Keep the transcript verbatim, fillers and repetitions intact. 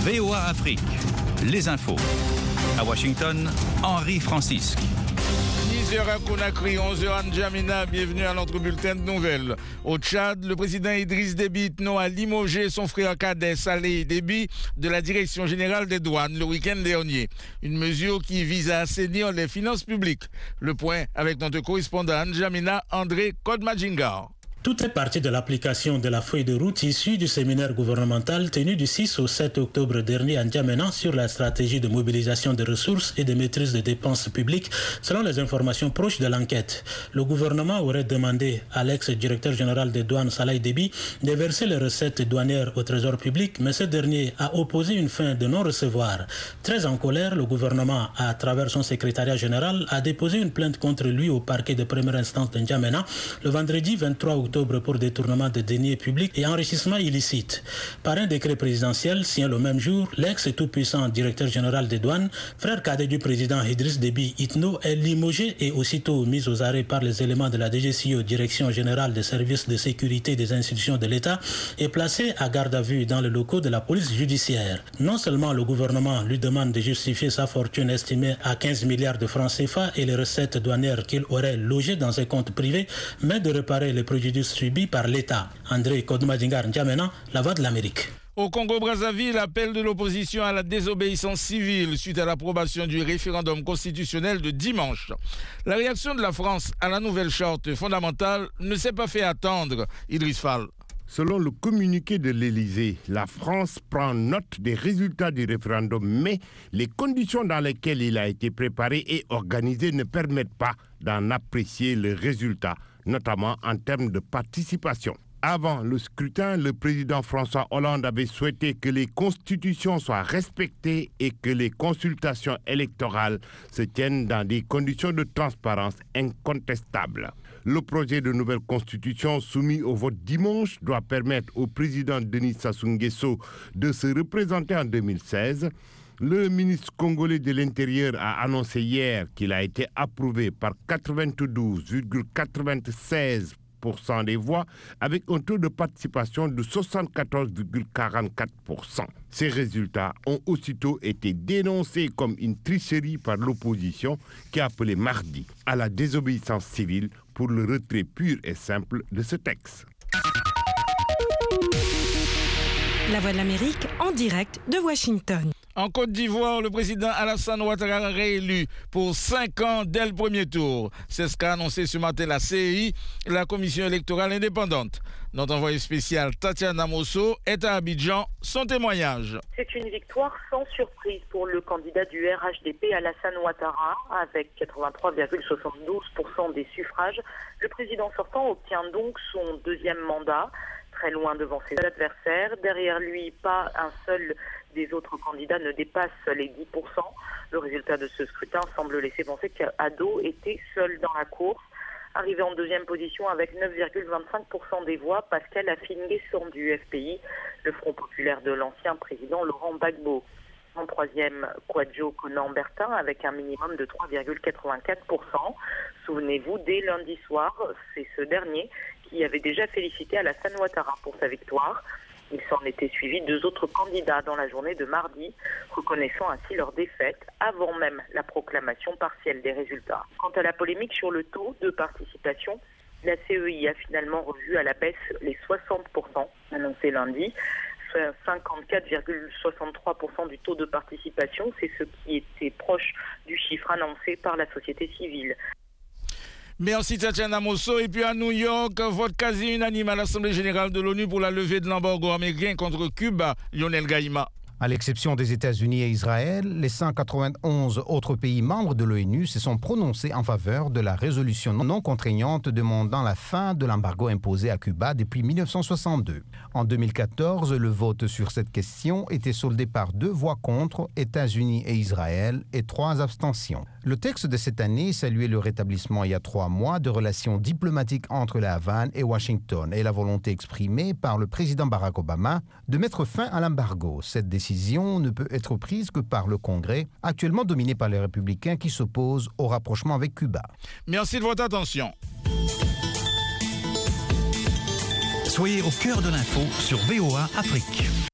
V O A Afrique, les infos. À Washington, Henri Francisque. dix heures à Conakry, onze heures à N'Djamena, bienvenue à notre bulletin de nouvelles. Au Tchad, le président Idriss Déby Itno a limogé son frère cadet Saleh Déby de la direction générale des douanes le week-end dernier. Une mesure qui vise à assainir les finances publiques. Le point avec notre correspondant à N'Djamena, André Kodmadjingar. Tout est parti de l'application de la feuille de route issue du séminaire gouvernemental tenu du six au sept octobre dernier à N'Djamena sur la stratégie de mobilisation des ressources et de maîtrise des dépenses publiques selon les informations proches de l'enquête. Le gouvernement aurait demandé à l'ex-directeur général des douanes Saleh Déby de verser les recettes douanières au trésor public, mais ce dernier a opposé une fin de non-recevoir. Très en colère, le gouvernement, à travers son secrétariat général, a déposé une plainte contre lui au parquet de première instance de N'Djamena le vendredi vingt-trois octobre pour détournement de deniers publics et enrichissement illicite. Par un décret présidentiel signé le même jour, l'ex et tout-puissant directeur général des douanes, frère cadet du président Idriss Déby Itno, est limogé et aussitôt mis aux arrêts par les éléments de la D G C O, Direction générale des services de sécurité des institutions de l'État, et placé à garde à vue dans les locaux de la police judiciaire. Non seulement le gouvernement lui demande de justifier sa fortune estimée à quinze milliards de francs C F A et les recettes douanières qu'il aurait logées dans ses comptes privés, mais de réparer les préjudices subis par l'État. André Kodmadjingar, N'Djamena, la voix de l'Amérique. Au Congo-Brazzaville, appel de l'opposition à la désobéissance civile suite à l'approbation du référendum constitutionnel de dimanche. La réaction de la France à la nouvelle charte fondamentale ne s'est pas fait attendre. Idriss Fall. Selon le communiqué de l'Élysée, la France prend note des résultats du référendum, mais les conditions dans lesquelles il a été préparé et organisé ne permettent pas d'en apprécier le résultat, notamment en termes de participation. Avant le scrutin, le président François Hollande avait souhaité que les constitutions soient respectées et que les consultations électorales se tiennent dans des conditions de transparence incontestables. Le projet de nouvelle constitution soumis au vote dimanche doit permettre au président Denis Sassou Nguesso de se représenter en deux mille seize. Le ministre congolais de l'Intérieur a annoncé hier qu'il a été approuvé par quatre-vingt-douze virgule quatre-vingt-seize pour cent des voix avec un taux de participation de soixante-quatorze virgule quarante-quatre pour cent. Ces résultats ont aussitôt été dénoncés comme une tricherie par l'opposition qui a appelé mardi à la désobéissance civile pour le retrait pur et simple de ce texte. La Voix de l'Amérique en direct de Washington. En Côte d'Ivoire, le président Alassane Ouattara réélu pour cinq ans dès le premier tour. C'est ce qu'a annoncé ce matin la C E I, la commission électorale indépendante. Notre envoyé spécial Tatiana Mosso est à Abidjan. Son témoignage. C'est une victoire sans surprise pour le candidat du R H D P Alassane Ouattara. Avec quatre-vingt-trois virgule soixante-douze pour cent des suffrages, le président sortant obtient donc son deuxième mandat, très loin devant ses adversaires. Derrière lui, pas un seul des autres candidats ne dépasse les dix pour cent. Le résultat de ce scrutin semble laisser penser qu'Ado était seul dans la course. Arrivé en deuxième position avec neuf virgule vingt-cinq pour cent des voix, Pascal Affi-N'Guessan du F P I, le Front populaire de l'ancien président Laurent Gbagbo. En troisième, Kwadjo Konan-Bertin avec un minimum de trois virgule quatre-vingt-quatre pour cent. Souvenez-vous, dès lundi soir, c'est ce dernier qui avait déjà félicité Alassane Ouattara pour sa victoire. Il s'en était suivi deux autres candidats dans la journée de mardi, reconnaissant ainsi leur défaite avant même la proclamation partielle des résultats. Quant à la polémique sur le taux de participation, la C E I a finalement revu à la baisse les soixante pour cent annoncés lundi. cinquante-quatre virgule soixante-trois pour cent du taux de participation, c'est ce qui était proche du chiffre annoncé par la société civile. Merci Tatiana Mosso. Et puis à New York, vote quasi unanime à l'Assemblée générale de l'ONU pour la levée de l'embargo américain contre Cuba. Lionel Gaïma. À l'exception des États-Unis et Israël, les cent quatre-vingt-onze autres pays membres de l'ONU se sont prononcés en faveur de la résolution non contraignante demandant la fin de l'embargo imposé à Cuba depuis mille neuf cent soixante-deux. En deux mille quatorze, le vote sur cette question était soldé par deux voix contre, États-Unis et Israël, et trois abstentions. Le texte de cette année saluait le rétablissement il y a trois mois de relations diplomatiques entre la Havane et Washington et la volonté exprimée par le président Barack Obama de mettre fin à l'embargo. Cette décision ne peut être prise que par le Congrès, actuellement dominé par les républicains qui s'opposent au rapprochement avec Cuba. Merci de votre attention. Soyez au cœur de l'info sur V O A Afrique.